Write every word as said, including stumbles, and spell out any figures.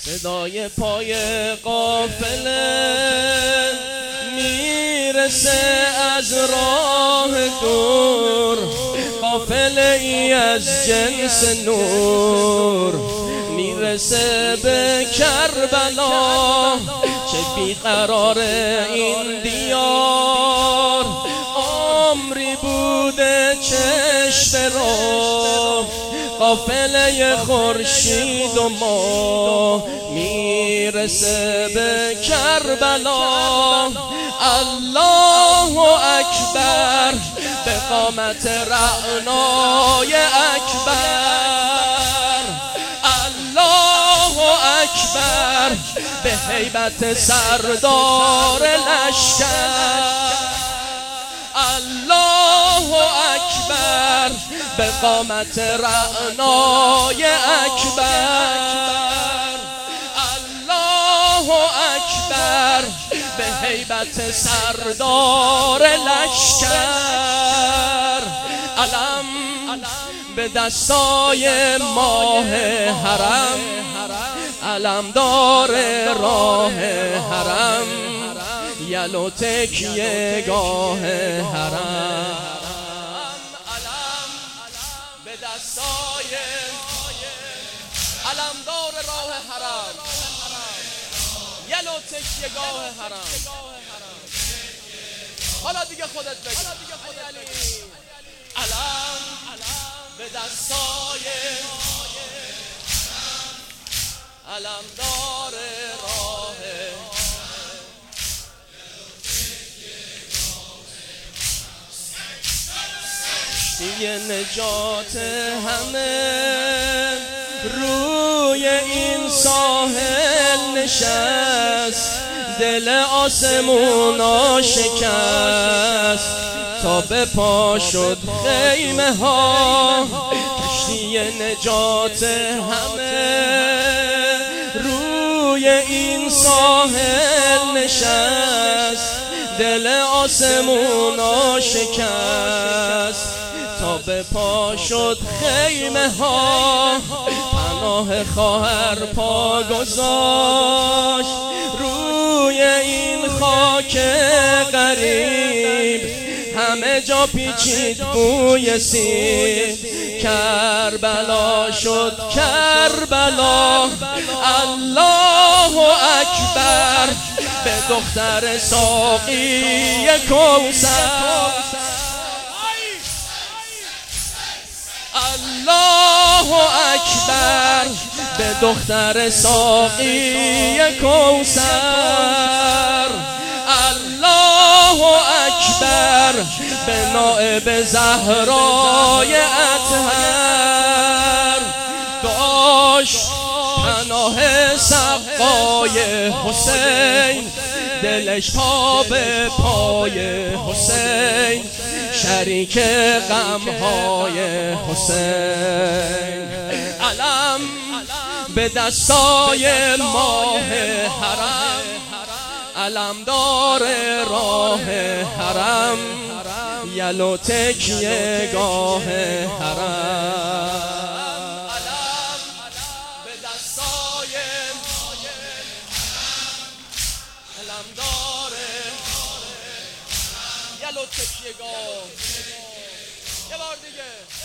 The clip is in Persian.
صدای پای قافله میرسه از راه دور، قافله ای از جنس نور میرسه به کربلا. چه بیقرار این دیار، عمری بوده چشم رو. قافله خورشید و ما میرسه به کربلا. الله اکبر به قامت رعنای اکبر، الله اکبر به هیبت سردار لشکر، الله اکبر به قامت رعنای اکبر، الله اکبر به هیبت سردار لشکر. علم به دستای ماه حرم، علمدار راه حرم، یلو تکیه گاه حرم. علم به دستای علمدار راه حرم، یلو تکیه گاه حرم. حالا دیگه خودت بگی. علم به دستای علمدار راه کشتی نجات همه روی این ساحل نشست، دل آسمونا شکست تا به پا شد خیمه ها. کشتی نجات همه روی این ساحل نشست، دل آسمونا شکست تا به پا شد خیمه ها. پناه خواهر پا گذاشت روی این خاک غریب، همه جا پیچید بوی سیب. کربلا شد کربلا، الله اکبر به دختر ساقی کوثر، الله اکبر به دختر ساقی کوثر، الله اکبر به نائب زهرای اطهر. داشت پناه سقای حسین، دلش پا به پای حسین، شریک غمهای حسین. علم به دستای ماه حرم، علمدار راه حرم، یلو تکیه گاه حرم. علم به دستای علمدار یلو تکیه گاه. یه بار دیگه.